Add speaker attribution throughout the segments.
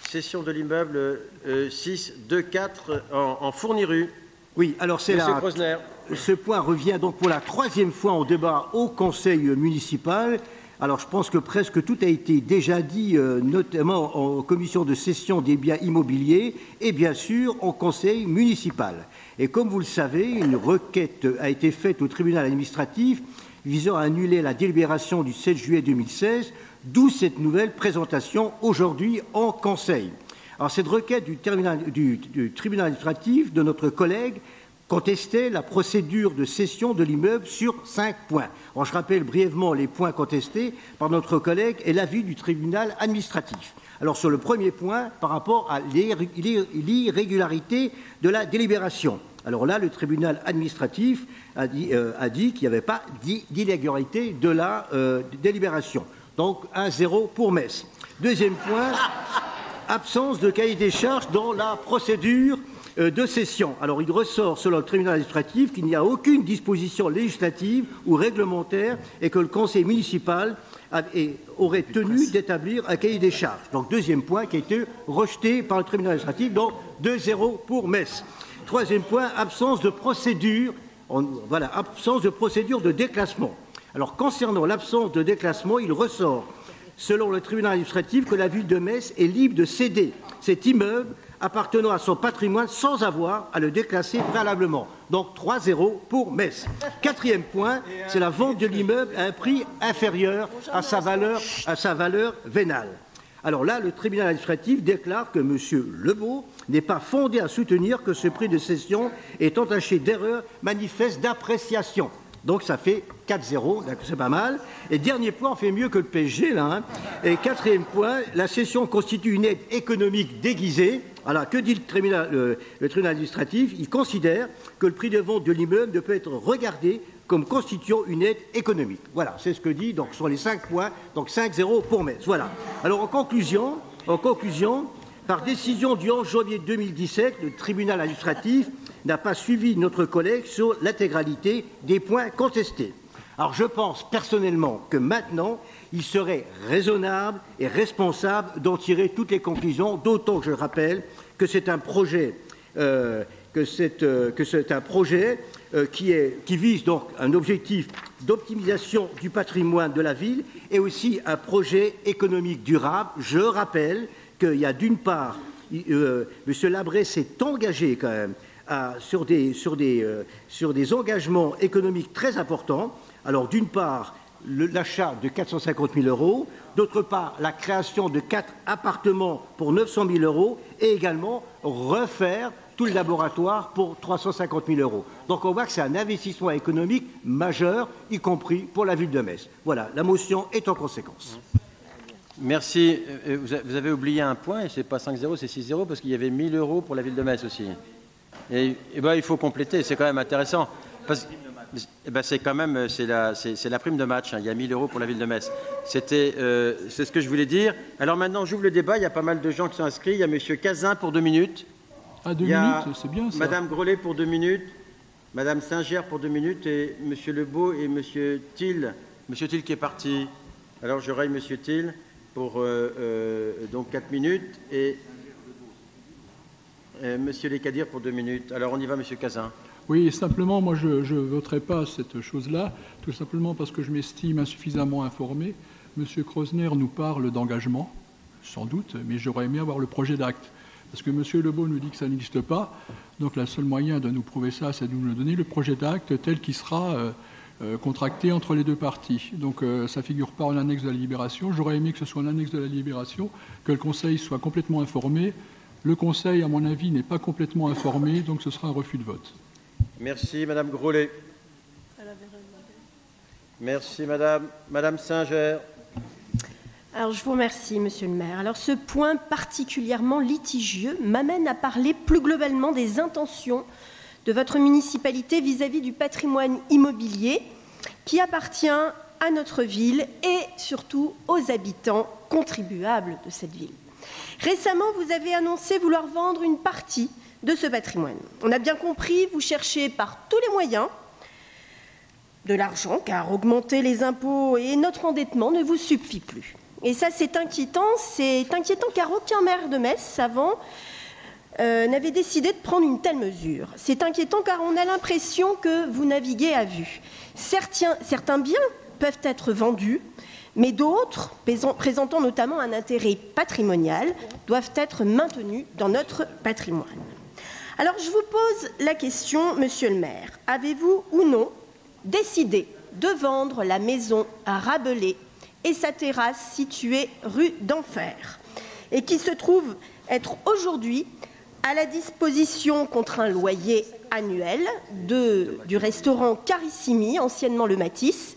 Speaker 1: cession de l'immeuble 624 en Fourniru.
Speaker 2: Oui, alors c'est
Speaker 1: Monsieur Crosner.
Speaker 2: Ce point revient donc pour la troisième fois en débat au Conseil municipal. Alors je pense que presque tout a été déjà dit, notamment en commission de cession des biens immobiliers et bien sûr au Conseil municipal. Et comme vous le savez, une requête a été faite au tribunal administratif visant à annuler la délibération du 7 juillet 2016, d'où cette nouvelle présentation aujourd'hui en Conseil. Alors cette requête du tribunal administratif de notre collègue contestait la procédure de cession de l'immeuble sur 5 points. Alors, je rappelle brièvement les points contestés par notre collègue et l'avis du tribunal administratif. Alors sur le premier point, par rapport à l'irrégularité de la délibération. Alors là, le tribunal administratif a dit qu'il n'y avait pas d'irrégularité de la délibération. Donc 1-0 pour Metz. Deuxième point, absence de cahier des charges dans la procédure de cession. Alors, il ressort, selon le tribunal administratif, qu'il n'y a aucune disposition législative ou réglementaire et que le conseil municipal aurait tenu d'établir un cahier des charges. Donc, deuxième point qui a été rejeté par le tribunal administratif, donc 2-0 pour Metz. Troisième point, absence de procédure, absence de procédure de déclassement. Alors, concernant l'absence de déclassement, il ressort, selon le tribunal administratif, que la ville de Metz est libre de céder cet immeuble appartenant à son patrimoine sans avoir à le déclasser préalablement. Donc 3-0 pour Metz. Quatrième point, c'est la vente de l'immeuble à un prix inférieur à sa valeur vénale. Alors là, le tribunal administratif déclare que M. Lebeau n'est pas fondé à soutenir que ce prix de cession est entaché d'erreurs manifestes d'appréciation. Donc ça fait 4-0, c'est pas mal. Et dernier point, on fait mieux que le PSG là. Et quatrième point, la cession constitue une aide économique déguisée. Alors que dit le tribunal administratif? Il considère que le prix de vente de l'immeuble ne peut être regardé comme constituant une aide économique. Voilà, c'est ce que dit donc sur les 5 points, donc 5-0 pour Metz. Voilà. Alors en conclusion, par décision du 11 janvier 2017, le tribunal administratif n'a pas suivi notre collègue sur l'intégralité des points contestés. Alors je pense personnellement que maintenant, il serait raisonnable et responsable d'en tirer toutes les conclusions, d'autant que je rappelle que c'est un projet, qui vise donc un objectif d'optimisation du patrimoine de la ville et aussi un projet économique durable. Je rappelle qu'il y a d'une part, M. Labré s'est engagé quand même sur des engagements économiques très importants. Alors d'une part, l'achat de 450 000 €, d'autre part, la création de 4 appartements pour 900 000 € et également refaire tout le laboratoire pour 350 000 €. Donc on voit que c'est un investissement économique majeur, y compris pour la ville de Metz. Voilà, la motion est en conséquence.
Speaker 1: Merci. Vous avez oublié un point, et ce n'est pas 5-0, c'est 6-0, parce qu'il y avait 1 000 € pour la ville de Metz aussi. Et il faut compléter, c'est quand même intéressant. C'est quand même c'est la prime de match, hein. Il y a 1 000 € pour la ville de Metz. C'est ce que je voulais dire. Alors maintenant, j'ouvre le débat. Il y a pas mal de gens qui sont inscrits. Il y a M. Cazin pour 2 minutes.
Speaker 3: Ah, 2 minutes, c'est bien ça.
Speaker 1: Mme Grolet pour 2 minutes. Mme Singer pour 2 minutes. Et M. Lebeau et M. Thiel. M. Thiel qui est parti. Alors je raille M. Thiel pour donc 4 minutes. Et M. Lekadir pour 2 minutes. Alors on y va, M. Cazin.
Speaker 3: Oui, simplement, moi, je ne voterai pas cette chose-là, tout simplement parce que je m'estime insuffisamment informé. M. Crosner nous parle d'engagement, sans doute, mais j'aurais aimé avoir le projet d'acte. Parce que M. Lebeau nous dit que ça n'existe pas. Donc, le seul moyen de nous prouver ça, c'est de nous donner le projet d'acte tel qu'il sera contracté entre les deux parties. Donc, ça ne figure pas en annexe de la délibération. J'aurais aimé que ce soit en annexe de la délibération, que le Conseil soit complètement informé. Le Conseil, à mon avis, n'est pas complètement informé, donc ce sera un refus de vote.
Speaker 1: Merci, Madame Grolet. Merci, Madame Singer.
Speaker 4: Alors, je vous remercie, Monsieur le maire. Alors, ce point particulièrement litigieux m'amène à parler plus globalement des intentions de votre municipalité vis-à-vis du patrimoine immobilier qui appartient à notre ville et surtout aux habitants contribuables de cette ville. Récemment, vous avez annoncé vouloir vendre une partie de ce patrimoine. On a bien compris, vous cherchez par tous les moyens de l'argent, car augmenter les impôts et notre endettement ne vous suffit plus. Et ça, c'est inquiétant. C'est inquiétant car aucun maire de Metz avant n'avait décidé de prendre une telle mesure. C'est inquiétant car on a l'impression que vous naviguez à vue. Certains biens peuvent être vendus, mais d'autres, présentant notamment un intérêt patrimonial, doivent être maintenus dans notre patrimoine. Alors, je vous pose la question, monsieur le maire. Avez-vous ou non décidé de vendre la maison à Rabelais et sa terrasse située rue d'Enfer, et qui se trouve être aujourd'hui à la disposition contre un loyer annuel du restaurant Carissimi, anciennement le Matisse,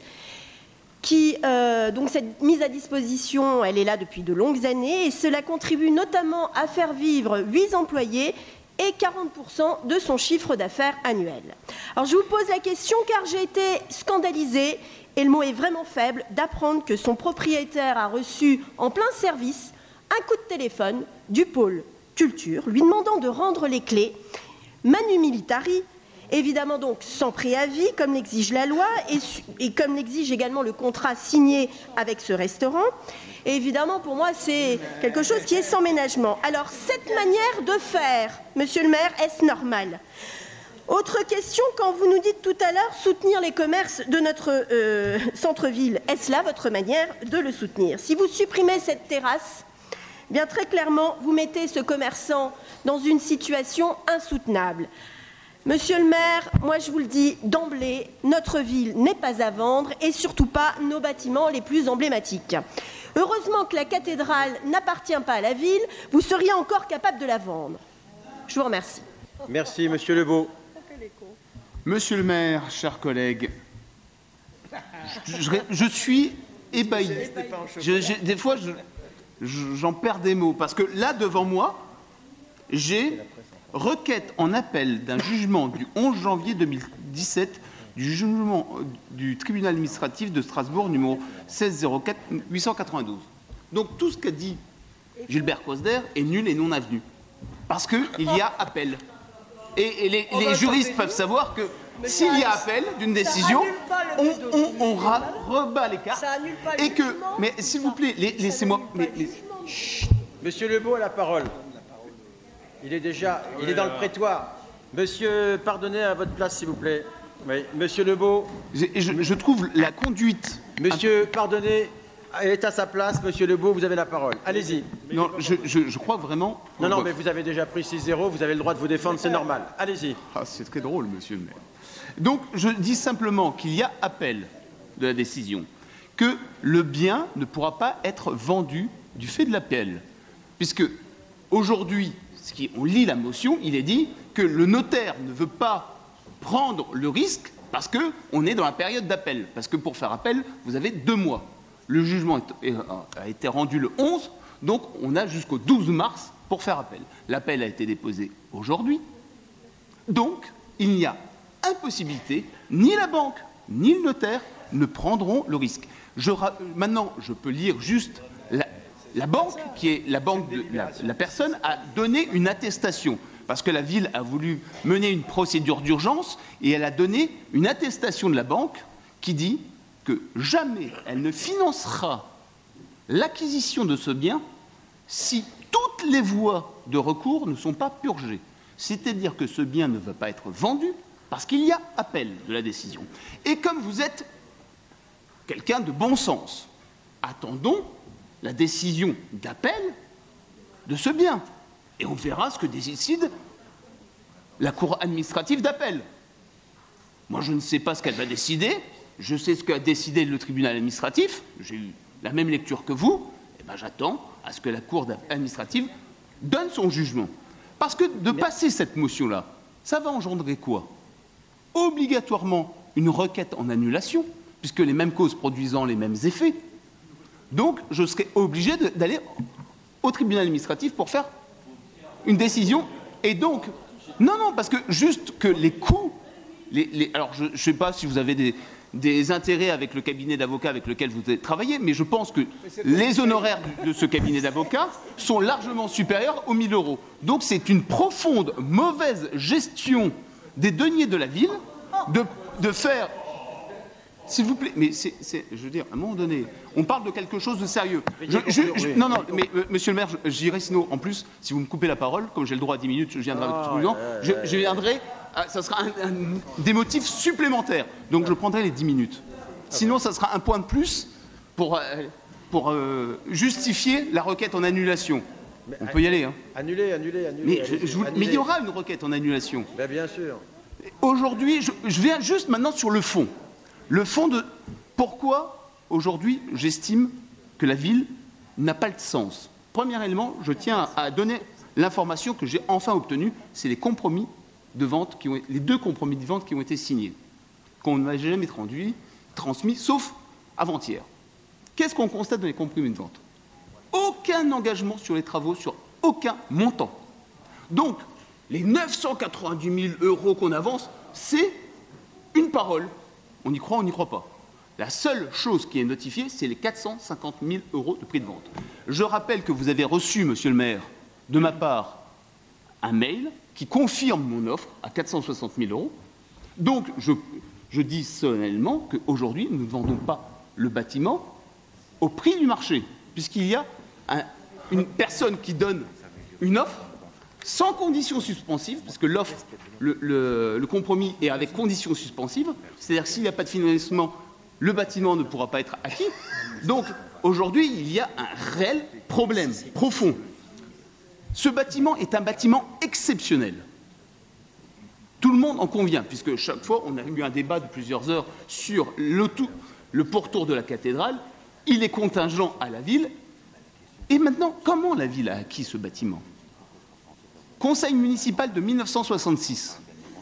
Speaker 4: donc cette mise à disposition, elle est là depuis de longues années, et cela contribue notamment à faire vivre 8 employés et 40% de son chiffre d'affaires annuel. Alors je vous pose la question car j'ai été scandalisée, et le mot est vraiment faible, d'apprendre que son propriétaire a reçu en plein service un coup de téléphone du pôle culture lui demandant de rendre les clés manu militari, évidemment donc sans préavis comme l'exige la loi et comme l'exige également le contrat signé avec ce restaurant. Et évidemment, pour moi, c'est quelque chose qui est sans ménagement. Alors, cette manière de faire, monsieur le maire, est-ce normal ? Autre question, quand vous nous dites tout à l'heure soutenir les commerces de notre centre-ville, est-ce là votre manière de le soutenir ? Si vous supprimez cette terrasse, bien très clairement, vous mettez ce commerçant dans une situation insoutenable. Monsieur le maire, moi je vous le dis d'emblée, notre ville n'est pas à vendre et surtout pas nos bâtiments les plus emblématiques. Heureusement que la cathédrale n'appartient pas à la ville, vous seriez encore capable de la vendre. Je vous remercie.
Speaker 1: Merci, monsieur Lebeau.
Speaker 5: Monsieur le maire, chers collègues, je suis ébahi. Des fois, j'en perds des mots, parce que là, devant moi, j'ai requête en appel d'un jugement du 11 janvier 2017 du jugement du tribunal administratif de Strasbourg, numéro 1604-892. Donc tout ce qu'a dit Gilbert Crosner est nul et non avenu, parce qu'il y a appel. Et les juristes peuvent savoir que s'il y a appel d'une décision, on rebat les cartes. Et que, mais s'il vous plaît, laissez-moi...
Speaker 1: Monsieur Lebeau a la parole. Il est dans le prétoire. Monsieur, pardonnez à votre place, s'il vous plaît. Oui, monsieur Lebeau.
Speaker 5: Je trouve la conduite...
Speaker 1: Monsieur, pardonnez, est à sa place. Monsieur Lebeau, vous avez la parole. Allez-y.
Speaker 5: Non, je crois vraiment...
Speaker 1: Non, mais vous avez déjà pris 6-0, vous avez le droit de vous défendre, c'est normal. Allez-y.
Speaker 5: Ah, c'est très drôle, monsieur le maire. Donc, je dis simplement qu'il y a appel de la décision, que le bien ne pourra pas être vendu du fait de l'appel. Puisque, aujourd'hui, on lit la motion, il est dit que le notaire ne veut pas prendre le risque parce qu'on est dans la période d'appel. Parce que pour faire appel, vous avez 2 mois. Le jugement a été rendu le 11, donc on a jusqu'au 12 mars pour faire appel. L'appel a été déposé aujourd'hui, donc il n'y a impossibilité, ni la banque, ni le notaire ne prendront le risque. Maintenant, je peux lire juste la banque, qui est la banque de la personne, a donné une attestation, parce que la ville a voulu mener une procédure d'urgence, et elle a donné une attestation de la banque qui dit que jamais elle ne financera l'acquisition de ce bien si toutes les voies de recours ne sont pas purgées. C'est-à-dire que ce bien ne va pas être vendu parce qu'il y a appel de la décision. Et comme vous êtes quelqu'un de bon sens, attendons la décision d'appel de ce bien. Et on verra ce que décide la cour administrative d'appel. Moi, je ne sais pas ce qu'elle va décider. Je sais ce qu'a décidé le tribunal administratif. J'ai eu la même lecture que vous. Et ben, j'attends à ce que la cour administrative donne son jugement. Parce que de passer cette motion-là, ça va engendrer quoi ? Obligatoirement une requête en annulation, puisque les mêmes causes produisant les mêmes effets. Donc, je serai obligé d'aller au tribunal administratif pour faire une décision. Et donc, non, parce que juste que les coûts... alors, je ne sais pas si vous avez des intérêts avec le cabinet d'avocats avec lequel vous avez travaillé, mais je pense que les honoraires de ce cabinet d'avocats sont largement supérieurs aux 1 000 €. Donc, c'est une profonde, mauvaise gestion des deniers de la ville de faire... S'il vous plaît, mais je veux dire, à un moment donné, on parle de quelque chose de sérieux. Non, mais monsieur le maire, j'irai sinon, en plus, si vous me coupez la parole, comme j'ai le droit à 10 minutes, je viendrai avec tout le temps, je viendrai, ça sera des motifs supplémentaires. Donc je prendrai les 10 minutes. Sinon, ça sera un point de plus pour justifier la requête en annulation. On peut y aller, hein.
Speaker 1: Annuler.
Speaker 5: Mais il y aura une requête en annulation.
Speaker 1: Ben, bien sûr.
Speaker 5: Aujourd'hui, je viens juste maintenant sur le fond. Le fond de pourquoi, aujourd'hui, j'estime que la ville n'a pas de sens. Premier élément, je tiens à donner l'information que j'ai enfin obtenue, c'est les compromis de vente, les 2 compromis de vente qui ont été signés, qu'on ne m'a jamais transmis, sauf avant-hier. Qu'est-ce qu'on constate dans les compromis de vente? Aucun engagement sur les travaux, sur aucun montant. Donc, les 990 000 € qu'on avance, c'est une parole. On y croit, on n'y croit pas. La seule chose qui est notifiée, c'est les 450 000 € de prix de vente. Je rappelle que vous avez reçu, monsieur le maire, de ma part, un mail qui confirme mon offre à 460 000 €. Donc, je dis solennellement qu'aujourd'hui, nous ne vendons pas le bâtiment au prix du marché, puisqu'il y a une personne qui donne une offre sans condition suspensive, parce que l'offre, le compromis est avec condition suspensive, c'est-à-dire que s'il n'y a pas de financement, le bâtiment ne pourra pas être acquis. Donc, aujourd'hui, il y a un réel problème profond. Ce bâtiment est un bâtiment exceptionnel. Tout le monde en convient, puisque chaque fois, on a eu un débat de plusieurs heures sur le pourtour de la cathédrale. Il est contingent à la ville. Et maintenant, comment la ville a acquis ce bâtiment? Conseil municipal de 1966.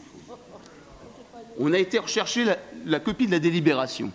Speaker 5: On a été rechercher la copie de la délibération.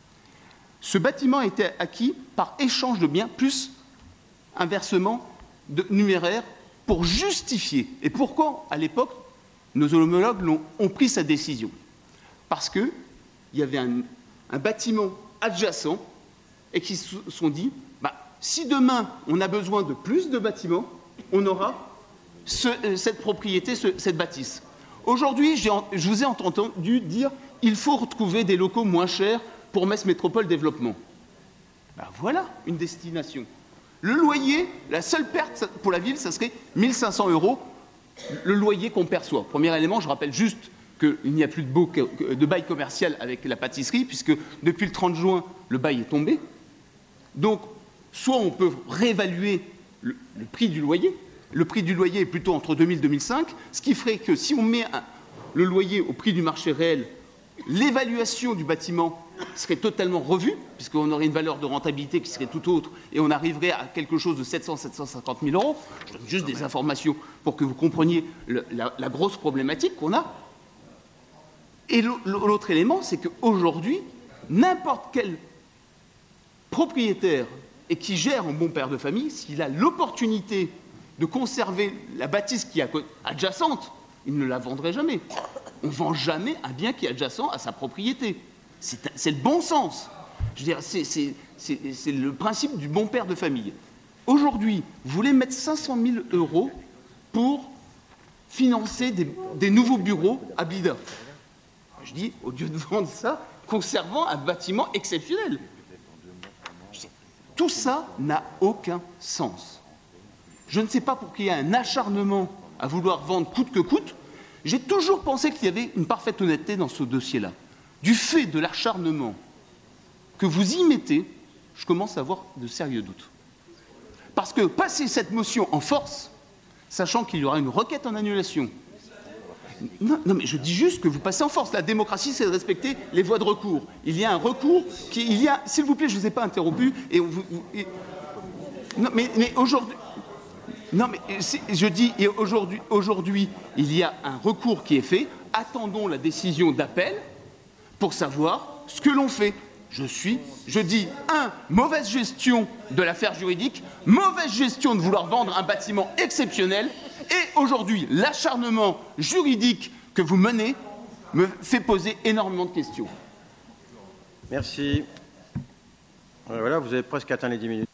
Speaker 5: Ce bâtiment a été acquis par échange de biens plus un versement numéraire pour justifier. Et pourquoi, à l'époque, nos homologues ont pris sa décision? Parce qu'il y avait un bâtiment adjacent et qui se sont dit, si demain on a besoin de plus de bâtiments, on aura cette propriété, cette bâtisse. Aujourd'hui, je vous ai entendu dire il faut retrouver des locaux moins chers pour Metz Métropole Développement. Voilà une destination. Le loyer, la seule perte pour la ville, ça serait 1 500 €, le loyer qu'on perçoit. Premier élément, je rappelle juste qu'il n'y a plus de bail commercial avec la pâtisserie, puisque depuis le 30 juin, le bail est tombé. Donc, soit on peut réévaluer le prix du loyer. Le prix du loyer est plutôt entre 2000 et 2005, ce qui ferait que si on met le loyer au prix du marché réel, l'évaluation du bâtiment serait totalement revue, puisqu'on aurait une valeur de rentabilité qui serait tout autre, et on arriverait à quelque chose de 750 000 €. Je donne juste des informations pour que vous compreniez la grosse problématique qu'on a. Et l'autre élément, c'est qu'aujourd'hui, n'importe quel propriétaire et qui gère en bon père de famille, s'il a l'opportunité de conserver la bâtisse qui est adjacente, il ne la vendrait jamais. On ne vend jamais un bien qui est adjacent à sa propriété. C'est le bon sens. Je veux dire, c'est le principe du bon père de famille. Aujourd'hui, vous voulez mettre 500 000 € pour financer des nouveaux bureaux à Blida. Je dis, au lieu de vendre ça, conservant un bâtiment exceptionnel. Tout ça n'a aucun sens. Je ne sais pas pour qu'il y ait un acharnement à vouloir vendre coûte que coûte. J'ai toujours pensé qu'il y avait une parfaite honnêteté dans ce dossier-là. Du fait de l'acharnement que vous y mettez, je commence à avoir de sérieux doutes. Parce que passer cette motion en force, sachant qu'il y aura une requête en annulation. Non, mais je dis juste que vous passez en force. La démocratie, c'est de respecter les voies de recours. Il y a un recours s'il vous plaît, je ne vous ai pas interrompu. Non, mais aujourd'hui... Non, mais je dis, aujourd'hui, il y a un recours qui est fait. Attendons la décision d'appel pour savoir ce que l'on fait. Je dis, mauvaise gestion de l'affaire juridique, mauvaise gestion de vouloir vendre un bâtiment exceptionnel, et aujourd'hui, l'acharnement juridique que vous menez me fait poser énormément de questions.
Speaker 1: Merci. Voilà, vous avez presque atteint les 10 minutes.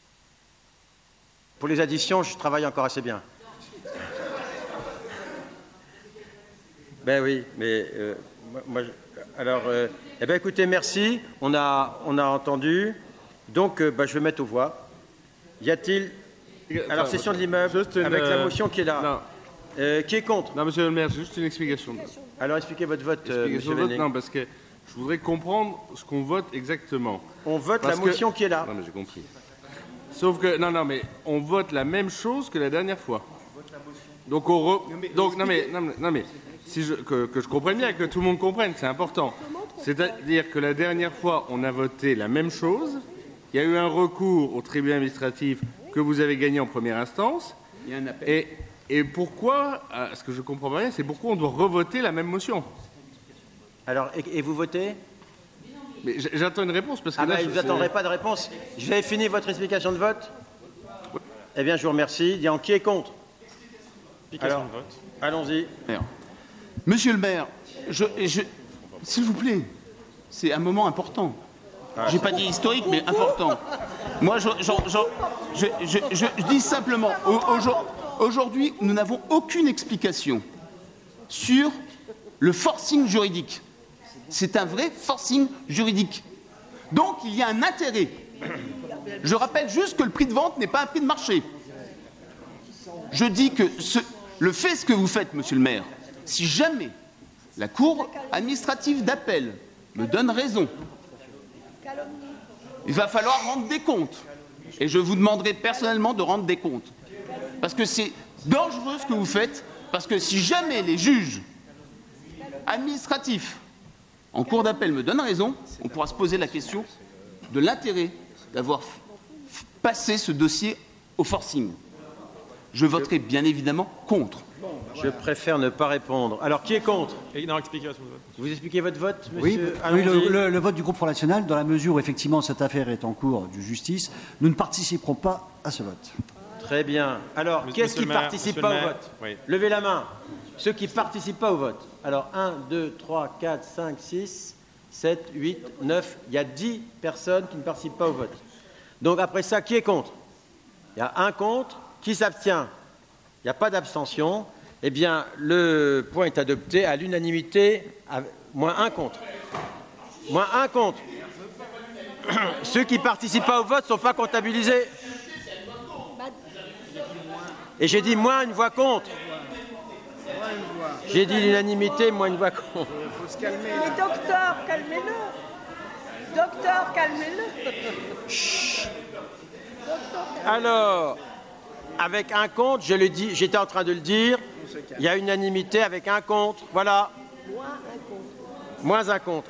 Speaker 1: Pour les additions, je travaille encore assez bien. Ben oui, mais alors, eh ben écoutez, merci. On a entendu. Donc, je vais mettre aux voix. Y a-t-il alors cession de l'immeuble avec la motion qui est là. Qui est contre?
Speaker 6: Non, monsieur le maire, juste une explication.
Speaker 1: Alors expliquez votre vote, monsieur Venning.
Speaker 6: Non, parce que je voudrais comprendre ce qu'on vote exactement.
Speaker 1: On vote la motion qui est là.
Speaker 6: Non, mais j'ai compris. Sauf que non, mais on vote la même chose que la dernière fois. Donc que je comprenne bien, que tout le monde comprenne, c'est important. C'est-à-dire que la dernière fois, on a voté la même chose. Il y a eu un recours au tribunal administratif que vous avez gagné en première instance.
Speaker 5: Il y a un appel.
Speaker 6: Et pourquoi, ce que je comprends pas bien, c'est pourquoi on doit revoter la même motion.
Speaker 1: Alors, et vous votez?
Speaker 6: Mais j'attends une réponse parce que
Speaker 1: vous n'attendrez pas de réponse. Je vais finir votre explication de vote. Eh bien, je vous remercie. Qui est contre? Alors, allons-y.
Speaker 5: Monsieur le maire, s'il vous plaît, c'est un moment important. J'ai pas dit historique, mais important. Moi, je dis simplement, aujourd'hui, nous n'avons aucune explication sur le forcing juridique. C'est un vrai forcing juridique. Donc, il y a un intérêt. Je rappelle juste que le prix de vente n'est pas un prix de marché. Je dis que le fait ce que vous faites, monsieur le maire, si jamais la Cour administrative d'appel me donne raison, il va falloir rendre des comptes. Et je vous demanderai personnellement de rendre des comptes. Parce que c'est dangereux ce que vous faites, parce que si jamais les juges administratifs en cour d'appel me donnent raison, on pourra se poser la question de l'intérêt d'avoir passé ce dossier au forcing. Je voterai bien évidemment contre.
Speaker 1: Je préfère ne pas répondre. Alors, qui est contre?
Speaker 7: Non, expliquez votre vote.
Speaker 1: Vous expliquez votre vote,
Speaker 2: Oui,
Speaker 1: monsieur?
Speaker 2: le vote du groupe Front National, dans la mesure où effectivement cette affaire est en cours de justice, nous ne participerons pas à ce vote.
Speaker 1: Très bien. Alors, qu'est-ce qui ne participe pas au vote?
Speaker 7: Oui.
Speaker 1: Levez la main. Ceux qui ne participent pas au vote. Alors, 1, 2, 3, 4, 5, 6, 7, 8, 9. Il y a 10 personnes qui ne participent pas au vote. Donc, après ça, qui est contre? Il y a un contre. Qui s'abstient? Il n'y a pas d'abstention. Eh bien, le point est adopté à l'unanimité, moins un contre. Moins un contre. Ceux qui ne participent pas au vote ne sont pas comptabilisés. Et j'ai dit moins une voix contre. J'ai dit l'unanimité, moins une voix contre.
Speaker 8: Mais docteur, calmez-le. Docteur, calmez-le.
Speaker 1: Chut. Alors, avec un contre, je le dis, j'étais en train de le dire, il y a unanimité avec un contre. Voilà. Moins un contre.